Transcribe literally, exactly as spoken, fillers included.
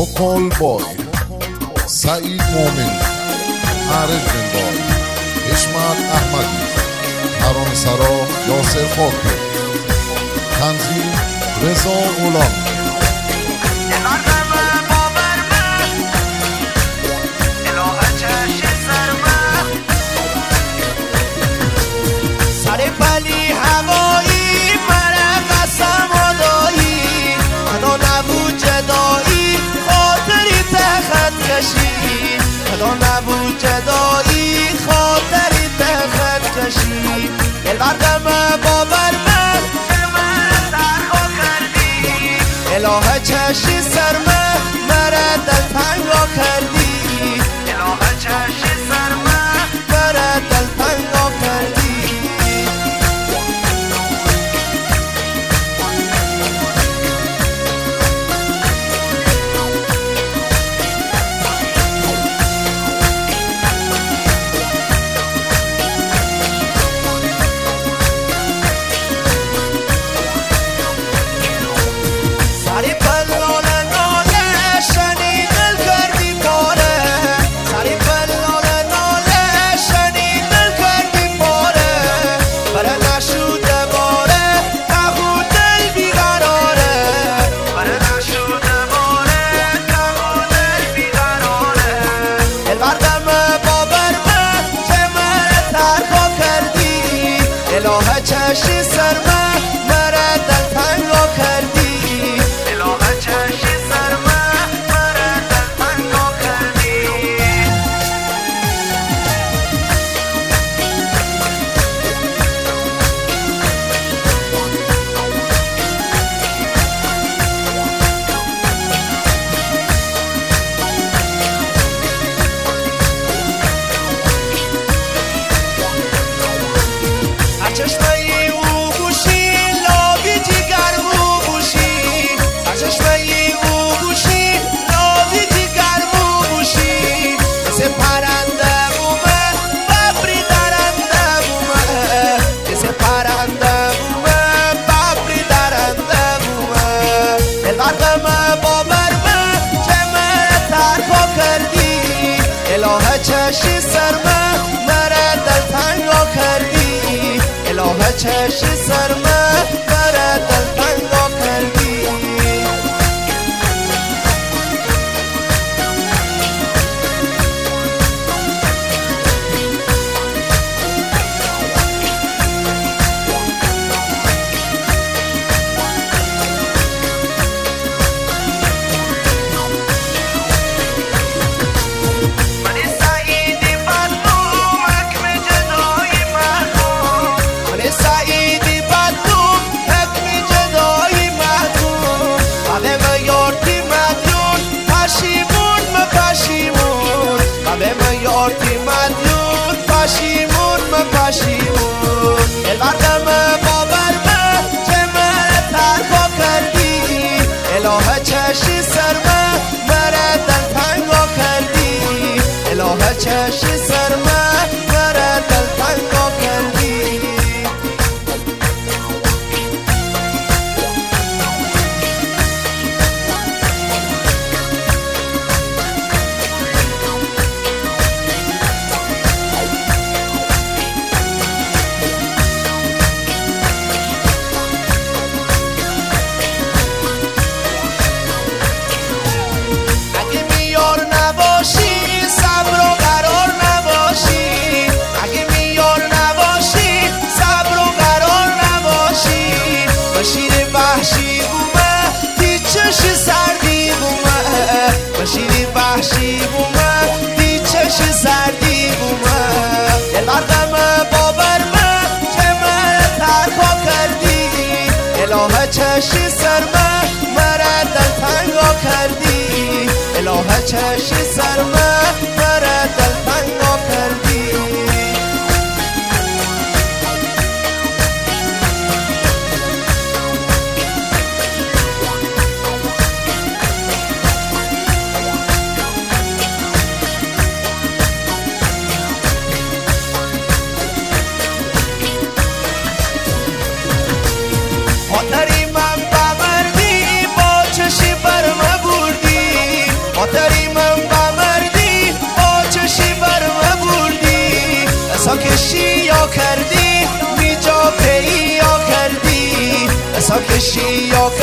وکال بای، سعید مومنی، عارف بندای، حشمت احمدی، ترانه‌سرا یاسر خاکر، تنظیم رضا غلامی. سر بلی هوایی مرا قسم و دایی، منو نبود جدایی خاطری تخت کشی، منو نبود جدایی خاطری تخت کشی. دلبردم باور من که من ترخو کردی، الهه چشی سرمه مرا دل تنگا کردی، الهه چشی سرمه مرا دل تنگا کردی. الهه چشی سرمه مرا دل تنگا کردی، الهه چشی سرمه مرا دل تنگا کردی. چشمه او گوشی لابی جگر او گوشی، چشمه او گوشی لابی جگر او گوشی. مثل پرنده بومه ببری درنده بومه، مثل پرنده بومه ببری درنده بومه. دلبردم باور من که من ترخو کردی، الهه چشی سرمه مرا دل تنگا کردی، الهه چشی سرمه مرا دل تنگا کردی. یارتی مدیون پشیمون من پشیمون. دلبردم باور من که من ترخو کردی، الهه چشی سرمه مرا دل تنگا کردی، الهه چشی سرمه مرا دل تنگا کردی. شیری وحشی بومه دی چشی زردی بومه. دلبردم باور من که من ترخو کردی، الهه چشی سرمه مرا دل تنگا کردی، الهه چشی سرمه مرا دل تنگا کردی. خاطری من ببردی با چشی برم بردی، تا کشی یا